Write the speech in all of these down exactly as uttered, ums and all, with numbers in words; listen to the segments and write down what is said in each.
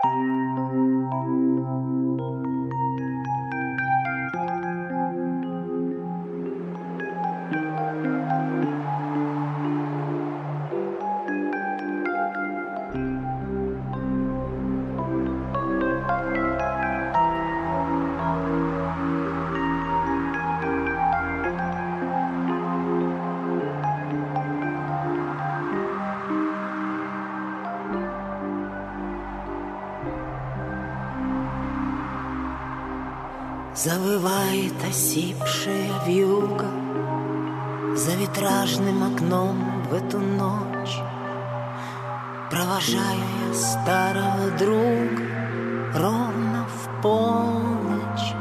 Завывает осипшая вьюга за витражным окном в эту ночь. Провожаю я старого друга ровно в полночь.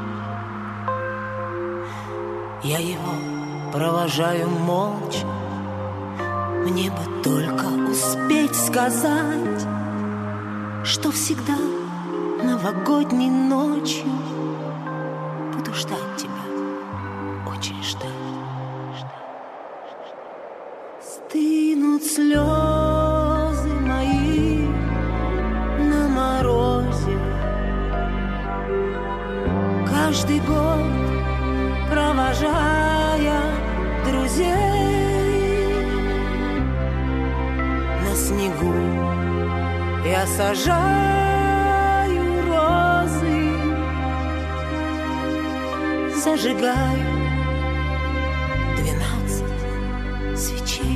Я его провожаю молча. Мне бы только успеть сказать, что всегда новогодней ночью буду ждать тебя, очень ждать. Стынут слезы мои на морозе. Каждый год провожая друзей на снегу, я сажаю розы, зажигаю двенадцать свечей.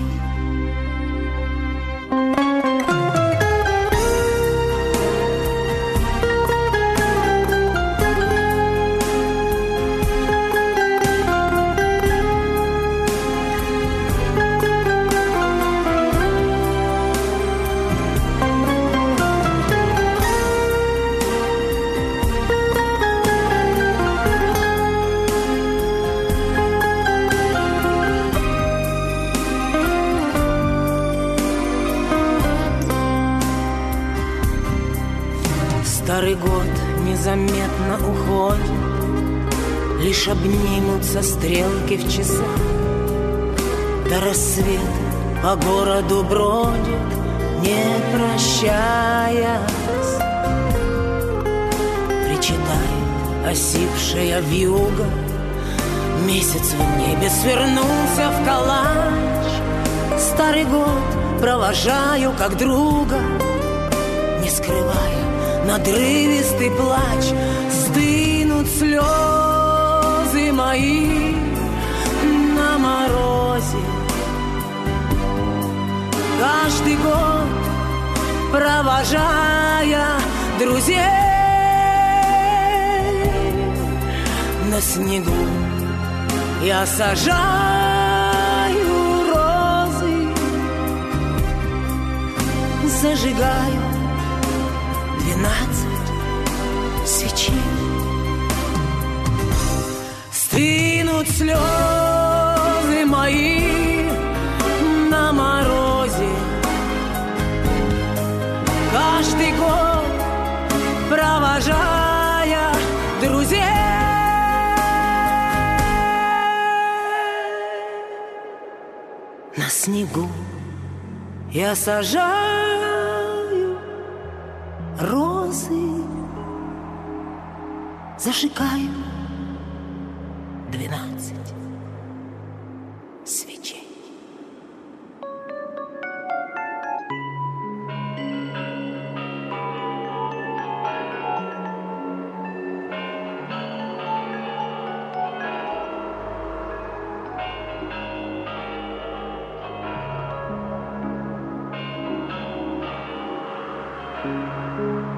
Старый год незаметно уходит, лишь обнимутся стрелки в часах. До рассвета по городу бродит, не прощаясь. Причитает осипшая вьюга, месяц в небе свернулся в калач. Старый год провожаю как друга, не скрывая надрывистый плач. Стынут слезы мои на морозе. Каждый год провожая друзей на снегу, я сажаю розы, зажигаю двенадцать свечей. Стынут слезы мои на морозе. Каждый год провожая друзей на снегу, я сажаю розы, зажигаю двенадцать свечей. Thank you.